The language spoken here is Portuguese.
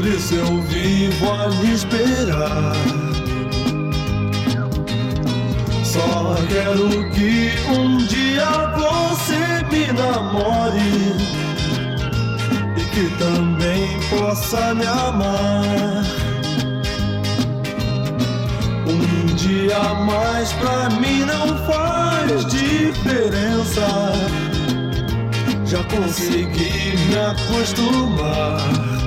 isso eu vivo a lhe esperar. Só quero que um dia você me namore e que também possa me amar. Um dia a mais pra mim não faz diferença. Já consegui me acostumar.